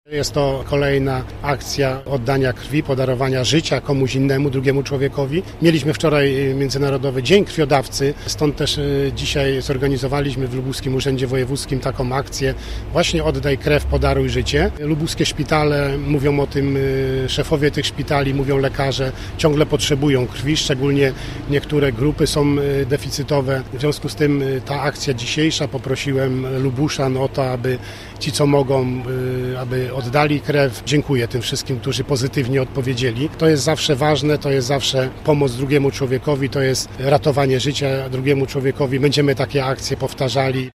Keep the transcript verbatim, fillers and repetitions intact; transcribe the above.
Jest to kolejna akcja oddania krwi, podarowania życia komuś innemu, drugiemu człowiekowi. Mieliśmy wczoraj Międzynarodowy Dzień Krwiodawcy, stąd też dzisiaj zorganizowaliśmy w Lubuskim Urzędzie Wojewódzkim taką akcję właśnie Oddaj krew, podaruj życie. Lubuskie szpitale, mówią o tym szefowie tych szpitali, mówią lekarze, ciągle potrzebują krwi, szczególnie niektóre grupy są deficytowe. W związku z tym ta akcja dzisiejsza, poprosiłem Lubuszan o to, aby ci, co mogą, aby oddali krew. Dziękuję tym wszystkim, którzy pozytywnie odpowiedzieli. To jest zawsze ważne, to jest zawsze pomoc drugiemu człowiekowi, to jest ratowanie życia drugiemu człowiekowi. Będziemy takie akcje powtarzali.